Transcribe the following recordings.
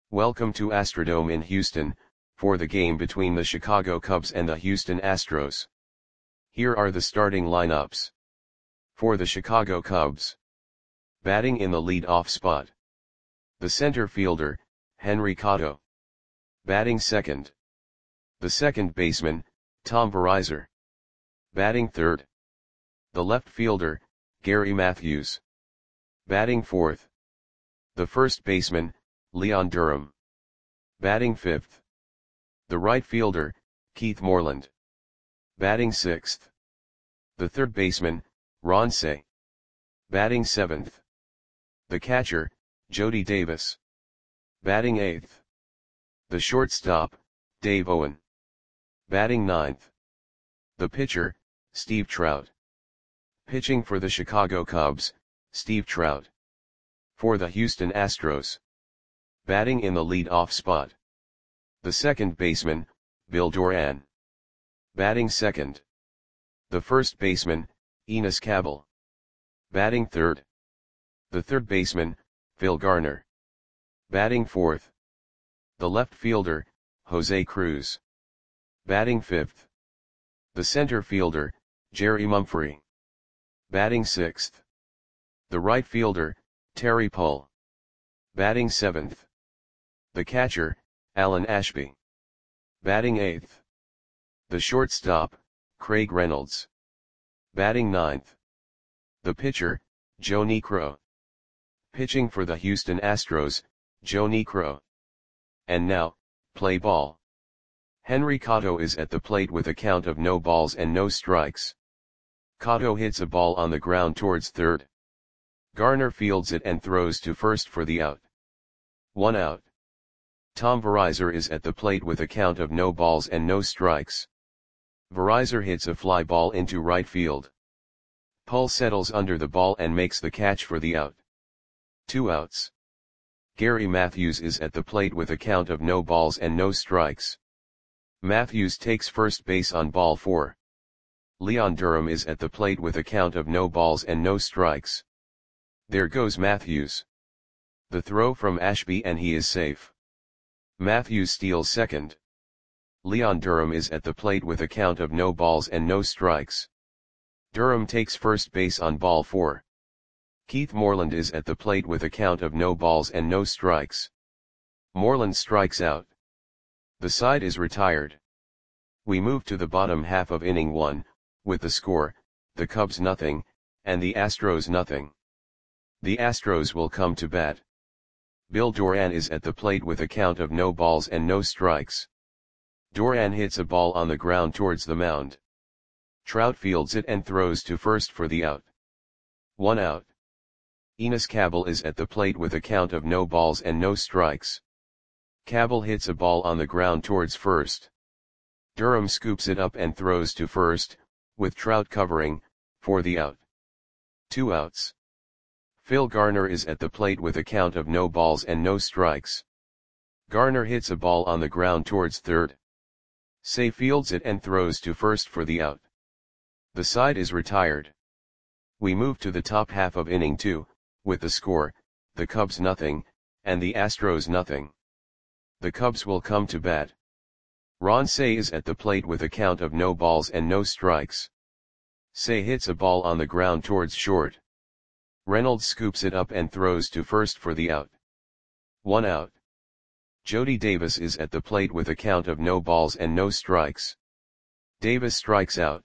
Welcome to Astrodome in Houston, for the game between the Chicago Cubs and the Houston Astros. Here are the starting lineups. For the Chicago Cubs. Batting in the lead-off spot. The center fielder, Henry Cotto. Batting second. The second baseman, Tom Verizar. Batting third. The left fielder, Gary Matthews. Batting fourth. The first baseman, Leon Durham. Batting fifth. The right fielder, Keith Moreland. Batting sixth. The third baseman, Ron Cey. Batting seventh. The catcher, Jody Davis. Batting eighth. The shortstop, Dave Owen. Batting ninth. The pitcher, Steve Trout. Pitching for the Chicago Cubs, Steve Trout. For the Houston Astros. Batting in the lead-off spot. The second baseman, Bill Doran. Batting second. The first baseman, Enos Cabell. Batting third. The third baseman, Phil Garner. Batting fourth. The left fielder, Jose Cruz. Batting fifth. The center fielder, Jerry Mumphrey. Batting sixth. The right fielder, Terry Pull. Batting seventh. The catcher, Alan Ashby. Batting eighth. The shortstop, Craig Reynolds. Batting ninth. The pitcher, Joe Niekro. Pitching for the Houston Astros, Joe Niekro. And now, play ball. Henry Cotto is at the plate with a count of no balls and no strikes. Cotto hits a ball on the ground towards third. Garner fields it and throws to first for the out. 1 out. Tom Verizar is at the plate with a count of no balls and no strikes. Verizar hits a fly ball into right field. Pull settles under the ball and makes the catch for the out. 2 outs. Gary Matthews is at the plate with a count of no balls and no strikes. Matthews takes first base on ball 4. Leon Durham is at the plate with a count of no balls and no strikes. There goes Matthews. The throw from Ashby and he is safe. Matthews steals second. Leon Durham is at the plate with a count of no balls and no strikes. Durham takes first base on ball 4. Keith Moreland is at the plate with a count of no balls and no strikes. Moreland strikes out. The side is retired. We move to the bottom half of inning 1, with the score, the Cubs nothing, and the Astros nothing. The Astros will come to bat. Bill Doran is at the plate with a count of no balls and no strikes. Doran hits a ball on the ground towards the mound. Trout fields it and throws to first for the out. 1 out. Enos Cabell is at the plate with a count of no balls and no strikes. Cabell hits a ball on the ground towards first. Durham scoops it up and throws to first, with Trout covering, for the out. 2 outs. Phil Garner is at the plate with a count of no balls and no strikes. Garner hits a ball on the ground towards third. Cey fields it and throws to first for the out. The side is retired. We move to the top half of inning 2, with the score, the Cubs nothing, and the Astros nothing. The Cubs will come to bat. Ron Cey is at the plate with a count of no balls and no strikes. Cey hits a ball on the ground towards short. Reynolds scoops it up and throws to first for the out. 1 out. Jody Davis is at the plate with a count of no balls and no strikes. Davis strikes out.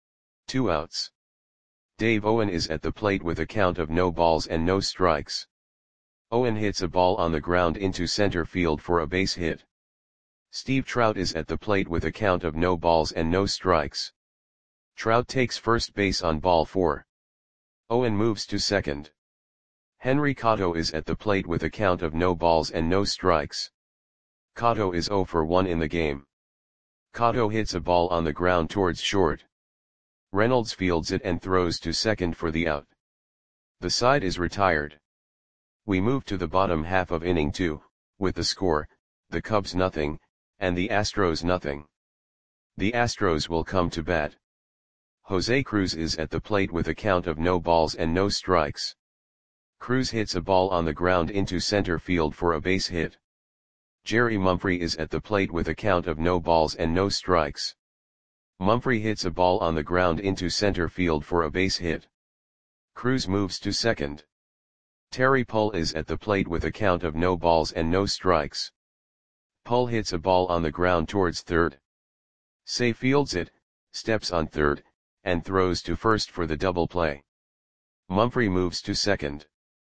2 outs. Dave Owen is at the plate with a count of no balls and no strikes. Owen hits a ball on the ground into center field for a base hit. Steve Trout is at the plate with a count of no balls and no strikes. Trout takes first base on ball 4. Owen moves to second. Henry Cotto is at the plate with a count of no balls and no strikes. Cotto is 0 for 1 in the game. Cotto hits a ball on the ground towards short. Reynolds fields it and throws to second for the out. The side is retired. We move to the bottom half of inning 2, with the score, the Cubs nothing, and the Astros nothing. The Astros will come to bat. Jose Cruz is at the plate with a count of no balls and no strikes. Cruz hits a ball on the ground into center field for a base hit. Jerry Mumphrey is at the plate with a count of no balls and no strikes. Mumphrey hits a ball on the ground into center field for a base hit. Cruz moves to second. Terry Pull is at the plate with a count of no balls and no strikes. Pull hits a ball on the ground towards third. Say fields it, steps on third, and throws to first for the double play. Mumphrey moves to second.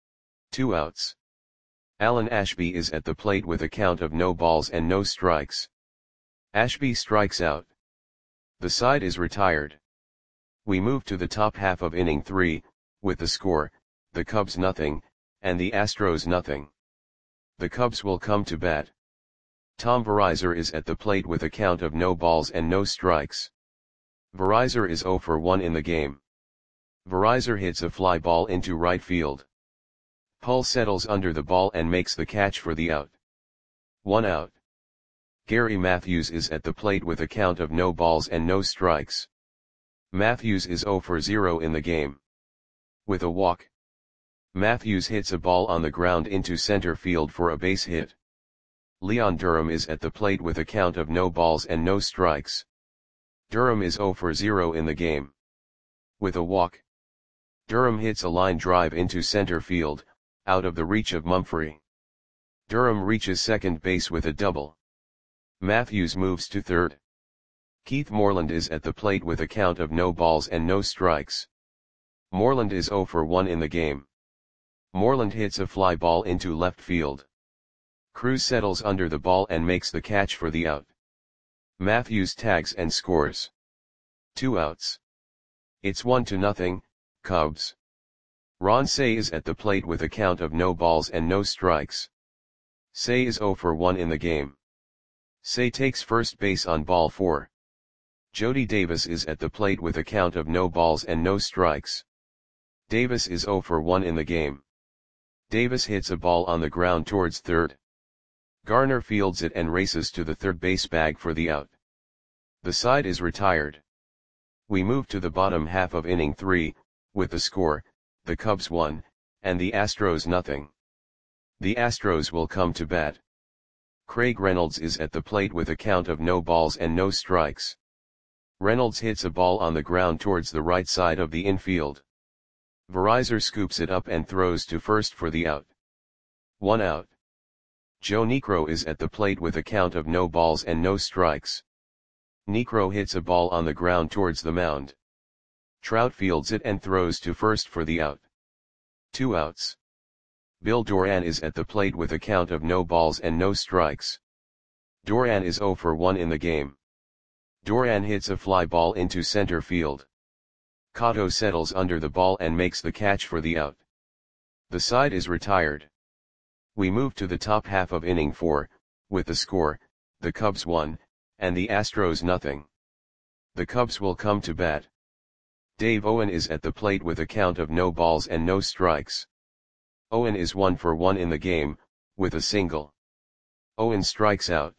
2 outs. Alan Ashby is at the plate with a count of no balls and no strikes. Ashby strikes out. The side is retired. We move to the top half of inning 3, with the score, the Cubs nothing, and the Astros nothing. The Cubs will come to bat. Tom Verizar is at the plate with a count of no balls and no strikes. Verizar is 0 for 1 in the game. Verizar hits a fly ball into right field. Pull settles under the ball and makes the catch for the out. 1 out. Gary Matthews is at the plate with a count of no balls and no strikes. Matthews is 0 for 0 in the game. With a walk, Matthews hits a ball on the ground into center field for a base hit. Leon Durham is at the plate with a count of no balls and no strikes. Durham is 0 for 0 in the game. With a walk, Durham hits a line drive into center field, out of the reach of Mumphrey. Durham reaches second base with a double. Matthews moves to third. Keith Moreland is at the plate with a count of no balls and no strikes. Moreland is 0 for 1 in the game. Moreland hits a fly ball into left field. Cruz settles under the ball and makes the catch for the out. Matthews tags and scores. 2 outs. It's 1-0, Cubs. Ron Cey is at the plate with a count of no balls and no strikes. Cey is 0 for 1 in the game. Cey takes first base on ball 4. Jody Davis is at the plate with a count of no balls and no strikes. Davis is 0 for 1 in the game. Davis hits a ball on the ground towards third. Garner fields it and races to the third base bag for the out. The side is retired. We move to the bottom half of inning 3, with the score, the Cubs 1, and the Astros nothing. The Astros will come to bat. Craig Reynolds is at the plate with a count of no balls and no strikes. Reynolds hits a ball on the ground towards the right side of the infield. Verizar scoops it up and throws to first for the out. 1 out. Joe Niekro is at the plate with a count of no balls and no strikes. Niekro hits a ball on the ground towards the mound. Trout fields it and throws to first for the out. 2 outs. Bill Doran is at the plate with a count of no balls and no strikes. Doran is 0 for 1 in the game. Doran hits a fly ball into center field. Cotto settles under the ball and makes the catch for the out. The side is retired. We move to the top half of inning 4, with the score, the Cubs 1, and the Astros nothing. The Cubs will come to bat. Dave Owen is at the plate with a count of no balls and no strikes. Owen is 1 for 1 in the game, with a single. Owen strikes out.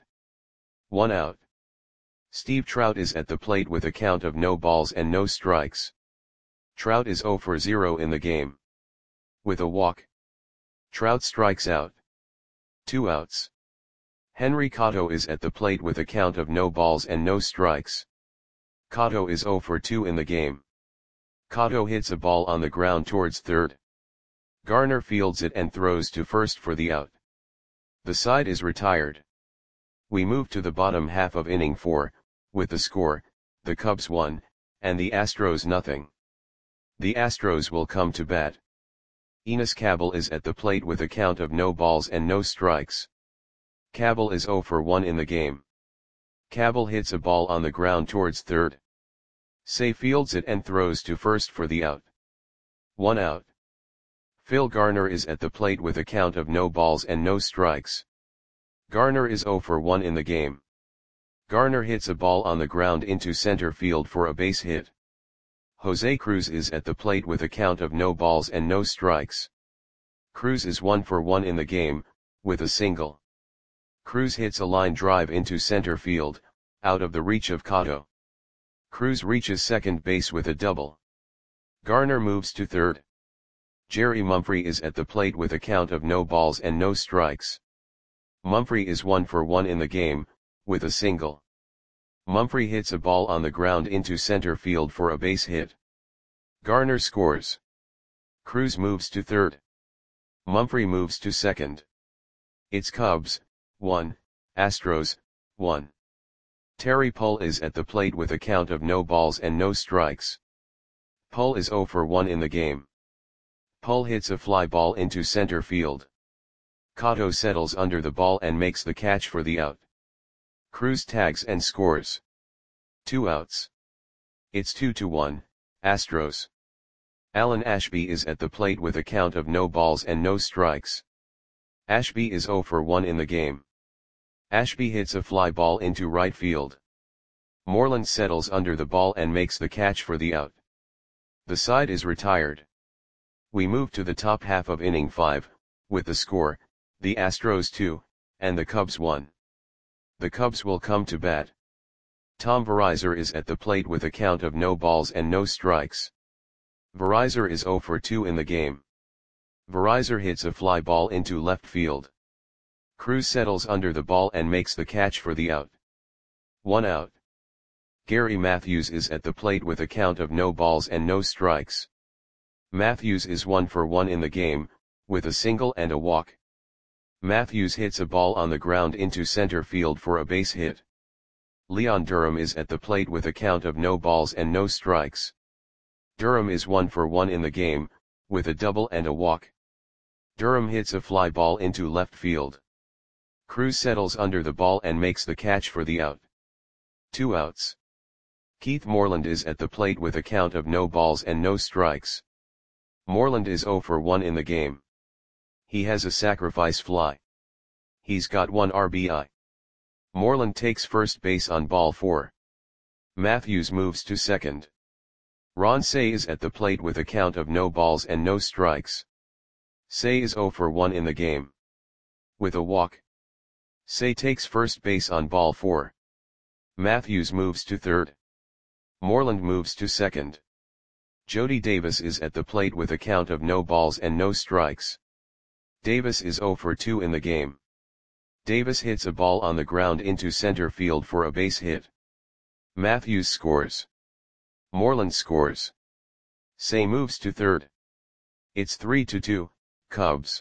1 out. Steve Trout is at the plate with a count of no balls and no strikes. Trout is 0 for 0 in the game. With a walk, Trout strikes out. 2 outs. Henry Cotto is at the plate with a count of no balls and no strikes. Cotto is 0 for 2 in the game. Cotto hits a ball on the ground towards third. Garner fields it and throws to first for the out. The side is retired. We move to the bottom half of inning 4, with the score, the Cubs 1, and the Astros nothing. The Astros will come to bat. Enos Cabell is at the plate with a count of no balls and no strikes. Cabell is 0 for 1 in the game. Cabell hits a ball on the ground towards third. Cey fields it and throws to first for the out. 1 out. Phil Garner is at the plate with a count of no balls and no strikes. Garner is 0 for 1 in the game. Garner hits a ball on the ground into center field for a base hit. Jose Cruz is at the plate with a count of no balls and no strikes. Cruz is 1 for 1 in the game, with a single. Cruz hits a line drive into center field, out of the reach of Cotto. Cruz reaches second base with a double. Garner moves to third. Jerry Mumphrey is at the plate with a count of no balls and no strikes. Mumphrey is 1 for 1 in the game, with a single. Mumphrey hits a ball on the ground into center field for a base hit. Garner scores. Cruz moves to third. Mumphrey moves to second. It's Cubs, 1, Astros, 1. Terry Pull is at the plate with a count of no balls and no strikes. Pull is 0 for 1 in the game. Pull hits a fly ball into center field. Cotto settles under the ball and makes the catch for the out. Cruz tags and scores. 2 outs. It's 2-1, Astros. Alan Ashby is at the plate with a count of no balls and no strikes. Ashby is 0 for 1 in the game. Ashby hits a fly ball into right field. Moreland settles under the ball and makes the catch for the out. The side is retired. We move to the top half of inning 5, with the score, the Astros 2, and the Cubs 1. The Cubs will come to bat. Tom Verizar is at the plate with a count of no balls and no strikes. Verizar is 0 for 2 in the game. Verizar hits a fly ball into left field. Cruz settles under the ball and makes the catch for the out. 1 out. Gary Matthews is at the plate with a count of no balls and no strikes. Matthews is 1 for 1 in the game, with a single and a walk. Matthews hits a ball on the ground into center field for a base hit. Leon Durham is at the plate with a count of no balls and no strikes. Durham is 1 for 1 in the game, with a double and a walk. Durham hits a fly ball into left field. Cruz settles under the ball and makes the catch for the out. 2 outs. Keith Moreland is at the plate with a count of no balls and no strikes. Moreland is 0 for 1 in the game. He has a sacrifice fly. He's got 1 RBI. Moreland takes first base on ball 4. Matthews moves to second. Ron Cey is at the plate with a count of no balls and no strikes. Cey is 0 for 1 in the game. With a walk. Cey takes first base on ball 4. Matthews moves to third. Moreland moves to second. Jody Davis is at the plate with a count of no balls and no strikes. Davis is 0 for 2 in the game. Davis hits a ball on the ground into center field for a base hit. Matthews scores. Moreland scores. Cey moves to third. It's 3-2, Cubs.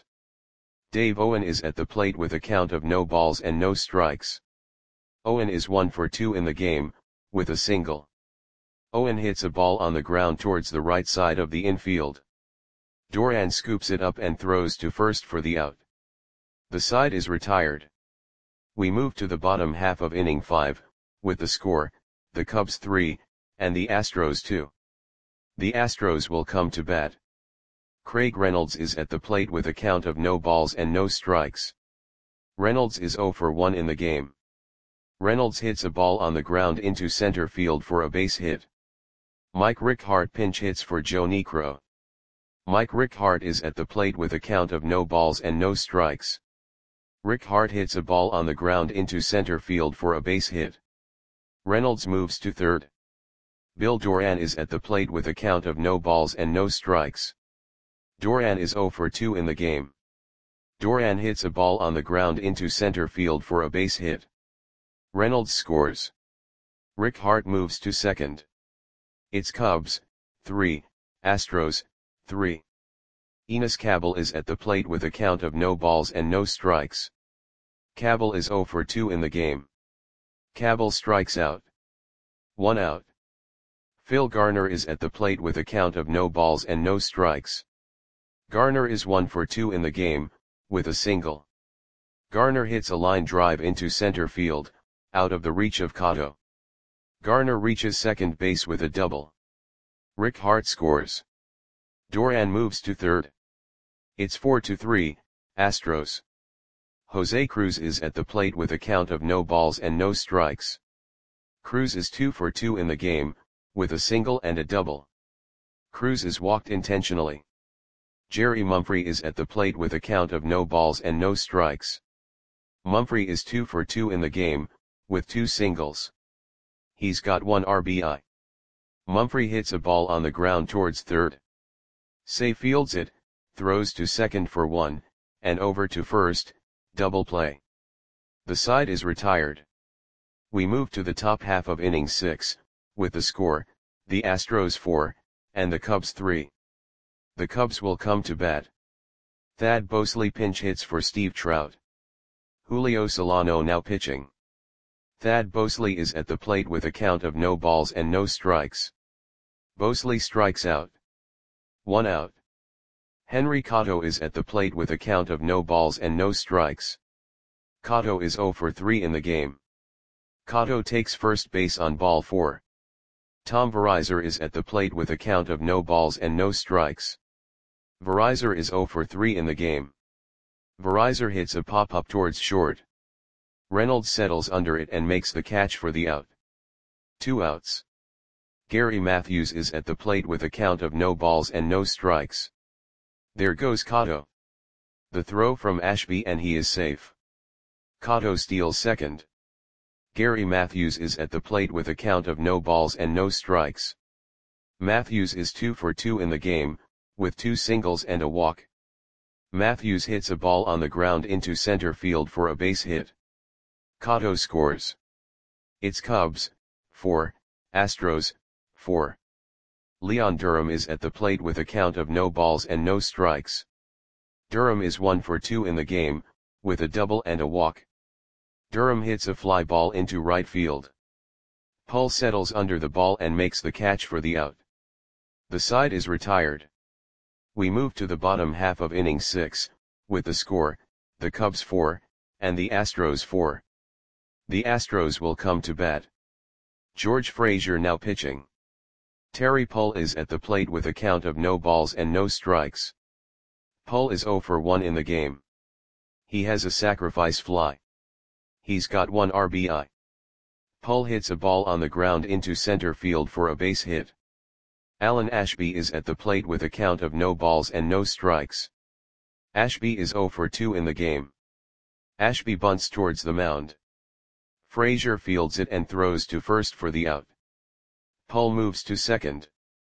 Dave Owen is at the plate with a count of no balls and no strikes. Owen is 1 for 2 in the game, with a single. Owen hits a ball on the ground towards the right side of the infield. Doran scoops it up and throws to first for the out. The side is retired. We move to the bottom half of inning 5, with the score, the Cubs 3, and the Astros 2. The Astros will come to bat. Craig Reynolds is at the plate with a count of no balls and no strikes. Reynolds is 0 for 1 in the game. Reynolds hits a ball on the ground into center field for a base hit. Mike Rickhart pinch hits for Joe Niekro. Mike Rickhart is at the plate with a count of no balls and no strikes. Rickhart hits a ball on the ground into center field for a base hit. Reynolds moves to third. Bill Doran is at the plate with a count of no balls and no strikes. Doran is 0 for 2 in the game. Doran hits a ball on the ground into center field for a base hit. Reynolds scores. Rickhart moves to second. It's Cubs, 3, Astros, 3. Enos Cabell is at the plate with a count of no balls and no strikes. Cabell is 0 for 2 in the game. Cabell strikes out. 1 out. Phil Garner is at the plate with a count of no balls and no strikes. Garner is 1 for 2 in the game, with a single. Garner hits a line drive into center field, out of the reach of Cotto. Garner reaches second base with a double. Rickhart scores. Doran moves to third. It's 4-3, Astros. Jose Cruz is at the plate with a count of no balls and no strikes. Cruz is 2 for 2 in the game, with a single and a double. Cruz is walked intentionally. Jerry Mumphrey is at the plate with a count of no balls and no strikes. Mumphrey is 2 for 2 in the game, with 2 singles. He's got 1 RBI. Mumphrey hits a ball on the ground towards third. Cey fields it, throws to second for 1, and over to first, double play. The side is retired. We move to the top half of inning 6, with the score, the Astros 4, and the Cubs 3. The Cubs will come to bat. Thad Bosley pinch hits for Steve Trout. Julio Solano now pitching. Thad Bosley is at the plate with a count of no balls and no strikes. Bosley strikes out. 1 out. Henry Cotto is at the plate with a count of no balls and no strikes. Cotto is 0 for 3 in the game. Cotto takes first base on ball 4. Tom Verizzer is at the plate with a count of no balls and no strikes. Verizzer is 0 for 3 in the game. Verizzer hits a pop-up towards short. Reynolds settles under it and makes the catch for the out. 2 outs. Gary Matthews is at the plate with a count of no balls and no strikes. There goes Cotto. The throw from Ashby and he is safe. Cotto steals second. Gary Matthews is at the plate with a count of no balls and no strikes. Matthews is 2 for 2 in the game, with 2 singles and a walk. Matthews hits a ball on the ground into center field for a base hit. Cotto scores. It's Cubs, 4, Astros, 4. Leon Durham is at the plate with a count of no balls and no strikes. Durham is 1 for 2 in the game, with a double and a walk. Durham hits a fly ball into right field. Pull settles under the ball and makes the catch for the out. The side is retired. We move to the bottom half of inning 6, with the score, the Cubs 4, and the Astros 4. The Astros will come to bat. George Frazier now pitching. Terry Pull is at the plate with a count of no balls and no strikes. Pull is 0 for 1 in the game. He has a sacrifice fly. He's got 1 RBI. Pull hits a ball on the ground into center field for a base hit. Alan Ashby is at the plate with a count of no balls and no strikes. Ashby is 0 for 2 in the game. Ashby bunts towards the mound. Frazier fields it and throws to first for the out. Pull moves to second.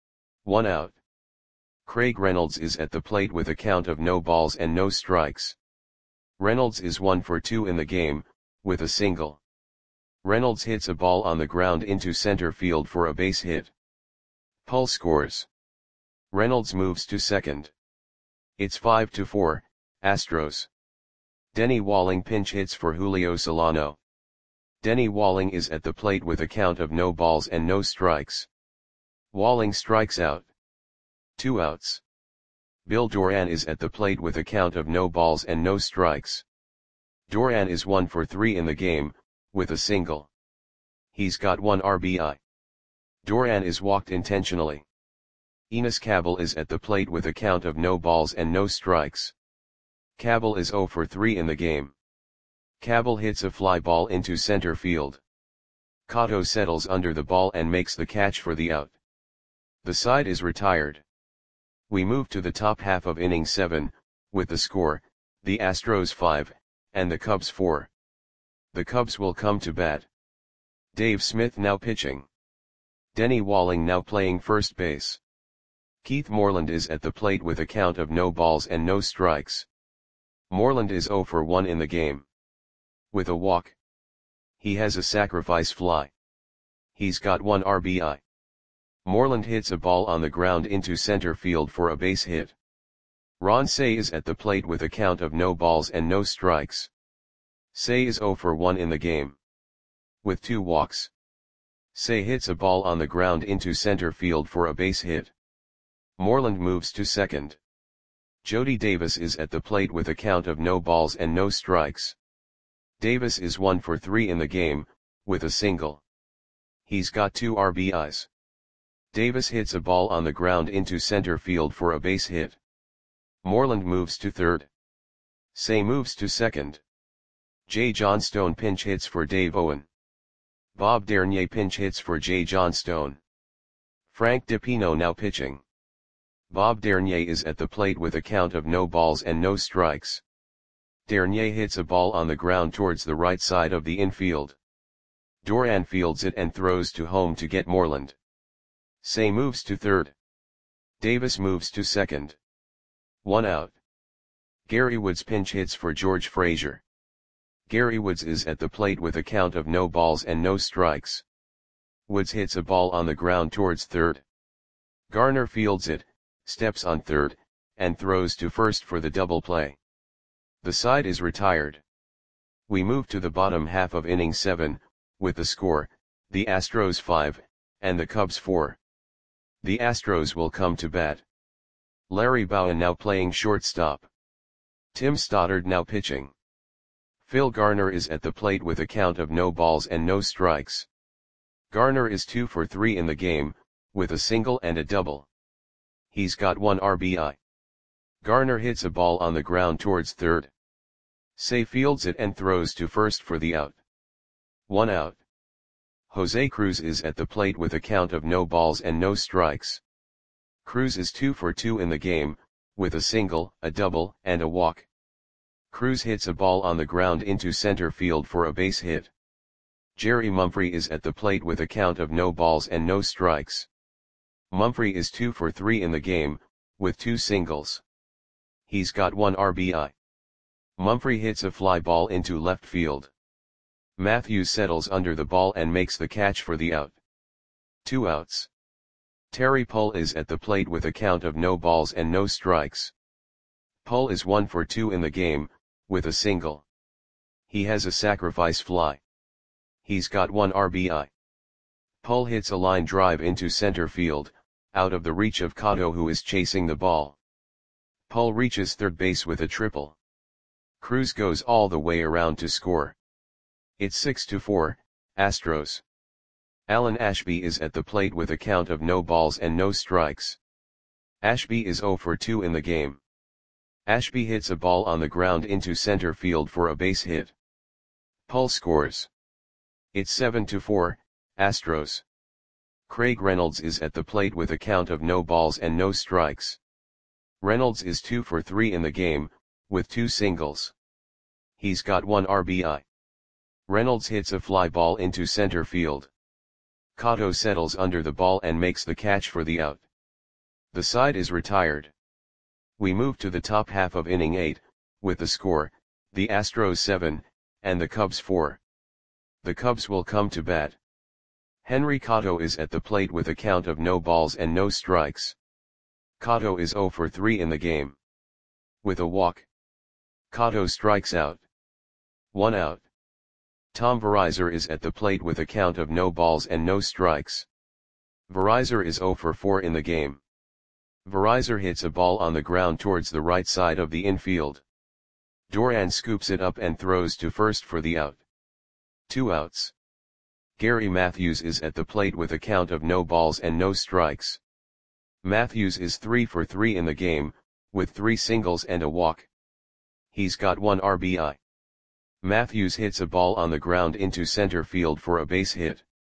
1 out. Craig Reynolds is at the plate with a count of no balls and no strikes. Reynolds is 1 for 2 in the game, with a single. Reynolds hits a ball on the ground into center field for a base hit. Pull scores. Reynolds moves to second. It's 5-4, Astros. Denny Walling pinch hits for Julio Solano. Denny Walling is at the plate with a count of no balls and no strikes. Walling strikes out. 2 outs. Bill Doran is at the plate with a count of no balls and no strikes. Doran is 1 for 3 in the game, with a single. He's got 1 RBI. Doran is walked intentionally. Enos Cabell is at the plate with a count of no balls and no strikes. Cabell is 0 for 3 in the game. Cabell hits a fly ball into center field. Cotto settles under the ball and makes the catch for the out. The side is retired. We move to the top half of inning 7, with the score, the Astros 5, and the Cubs 4. The Cubs will come to bat. Dave Smith now pitching. Denny Walling now playing first base. Keith Moreland is at the plate with a count of no balls and no strikes. Moreland is 0 for 1 in the game. With a walk. He has a sacrifice fly. He's got 1 RBI. Moreland hits a ball on the ground into center field for a base hit. Ron Cey is at the plate with a count of no balls and no strikes. Cey is 0 for 1 in the game. With 2 walks. Cey hits a ball on the ground into center field for a base hit. Moreland moves to second. Jody Davis is at the plate with a count of no balls and no strikes. Davis is 1 for 3 in the game, with a single. He's got 2 RBIs. Davis hits a ball on the ground into center field for a base hit. Moreland moves to third. Cey moves to second. Jay Johnstone pinch hits for Dave Owen. Bob Dernier pinch hits for Jay Johnstone. Frank DiPino now pitching. Bob Dernier is at the plate with a count of no balls and no strikes. Dernier hits a ball on the ground towards the right side of the infield. Doran fields it and throws to home to get Moreland. Cey moves to third. Davis moves to second. 1 out. Gary Woods pinch hits for George Frazier. Gary Woods is at the plate with a count of no balls and no strikes. Woods hits a ball on the ground towards third. Garner fields it, steps on third, and throws to first for the double play. The side is retired. We move to the bottom half of inning 7, with the score, the Astros 5, and the Cubs 4. The Astros will come to bat. Larry Bowen now playing shortstop. Tim Stoddard now pitching. Phil Garner is at the plate with a count of no balls and no strikes. Garner is 2 for 3 in the game, with a single and a double. He's got 1 RBI. Garner hits a ball on the ground towards third. Say fields it and throws to first for the out. 1 out. Jose Cruz is at the plate with a count of no balls and no strikes. Cruz is 2 for 2 in the game, with a single, a double, and a walk. Cruz hits a ball on the ground into center field for a base hit. Jerry Mumphrey is at the plate with a count of no balls and no strikes. Mumphrey is 2 for 3 in the game, with 2 singles. He's got 1 RBI. Mumphrey hits a fly ball into left field. Matthews settles under the ball and makes the catch for the out. 2 outs. Terry Pull is at the plate with a count of no balls and no strikes. Pull is 1 for 2 in the game, with a single. He has a sacrifice fly. He's got 1 RBI. Pull hits a line drive into center field, out of the reach of Cotto, who is chasing the ball. Pull reaches third base with a triple. Cruz goes all the way around to score. It's 6-4, Astros. Alan Ashby is at the plate with a count of no balls and no strikes. Ashby is 0 for 2 in the game. Ashby hits a ball on the ground into center field for a base hit. Pull scores. It's 7-4, Astros. Craig Reynolds is at the plate with a count of no balls and no strikes. Reynolds is 2 for 3 in the game, with 2 singles. He's got 1 RBI. Reynolds hits a fly ball into center field. Cotto settles under the ball and makes the catch for the out. The side is retired. We move to the top half of inning 8, with the score, the Astros 7, and the Cubs 4. The Cubs will come to bat. Henry Cotto is at the plate with a count of no balls and no strikes. Cotto is 0 for 3 in the game. With a walk. Cotto strikes out. 1 out. Tom Verizar is at the plate with a count of no balls and no strikes. Verizar is 0 for 4 in the game. Verizar hits a ball on the ground towards the right side of the infield. Doran scoops it up and throws to first for the out. 2 outs. Gary Matthews is at the plate with a count of no balls and no strikes. Matthews is 3 for 3 in the game, with 3 singles and a walk. He's got 1 RBI. Matthews hits a ball on the ground into center field for a base hit.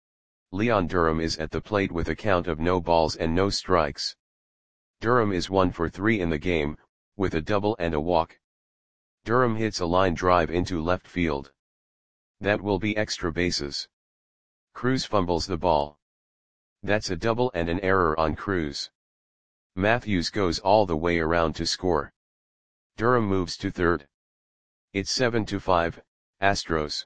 Leon Durham is at the plate with a count of no balls and no strikes. Durham is 1 for 3 in the game, with a double and a walk. Durham hits a line drive into left field. That will be extra bases. Cruz fumbles the ball. That's a double and an error on Cruz. Matthews goes all the way around to score. Durham moves to third. It's 7-5, Astros.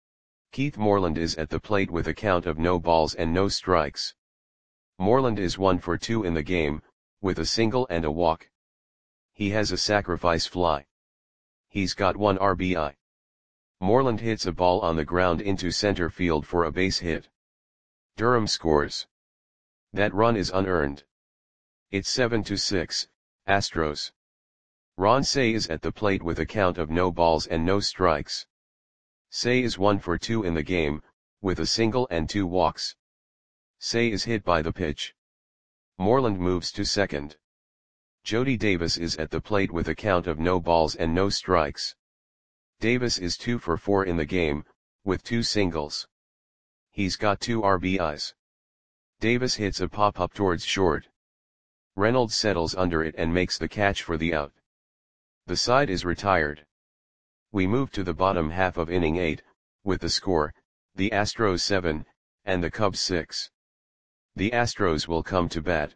Keith Moreland is at the plate with a count of no balls and no strikes. Moreland is 1 for 2 in the game, with a single and a walk. He has a sacrifice fly. He's got 1 RBI. Moreland hits a ball on the ground into center field for a base hit. Durham scores. That run is unearned. It's 7-6, Astros. Ron Cey is at the plate with a count of no balls and no strikes. Cey is 1 for 2 in the game, with a single and 2 walks. Cey is hit by the pitch. Moreland moves to second. Jody Davis is at the plate with a count of no balls and no strikes. Davis is 2 for 4 in the game, with 2 singles. He's got 2 RBIs. Davis hits a pop-up towards short. Reynolds settles under it and makes the catch for the out. The side is retired. We move to the bottom half of inning 8, with the score, the Astros 7, and the Cubs 6. The Astros will come to bat.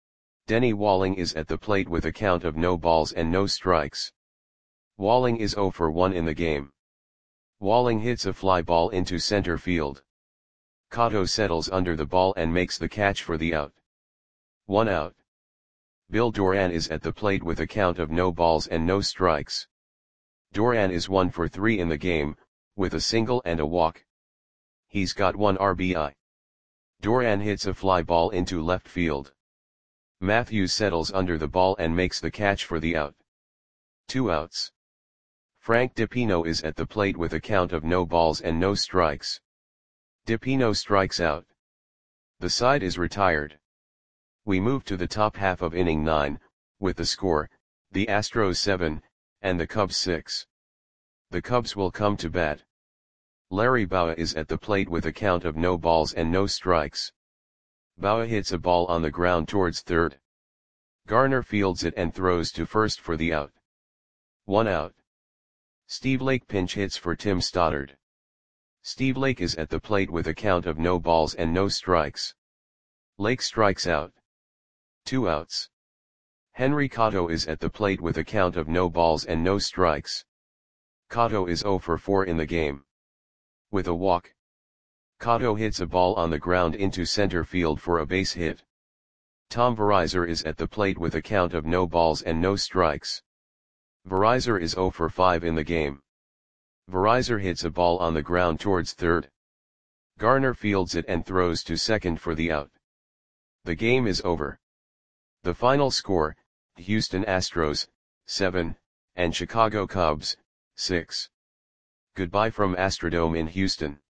Denny Walling is at the plate with a count of no balls and no strikes. Walling is 0 for 1 in the game. Walling hits a fly ball into center field. Cotto settles under the ball and makes the catch for the out. 1 out. Bill Doran is at the plate with a count of no balls and no strikes. Doran is 1 for 3 in the game, with a single and a walk. He's got 1 RBI. Doran hits a fly ball into left field. Matthews settles under the ball and makes the catch for the out. 2 outs. Frank DiPino is at the plate with a count of no balls and no strikes. DiPino strikes out. The side is retired. We move to the top half of inning 9, with the score, the Astros 7, and the Cubs 6. The Cubs will come to bat. Larry Bowa is at the plate with a count of no balls and no strikes. Bowa hits a ball on the ground towards third. Garner fields it and throws to first for the out. 1 out. Steve Lake pinch hits for Tim Stoddard. Steve Lake is at the plate with a count of no balls and no strikes. Lake strikes out. 2 outs. Henry Cotto is at the plate with a count of no balls and no strikes. Cotto is 0 for 4 in the game. With a walk. Cotto hits a ball on the ground into center field for a base hit. Tom Verizur is at the plate with a count of no balls and no strikes. Verizur is 0 for 5 in the game. Verizur hits a ball on the ground towards third. Garner fields it and throws to second for the out. The game is over. The final score, Houston Astros, 7, and Chicago Cubs, 6. Goodbye from Astrodome in Houston.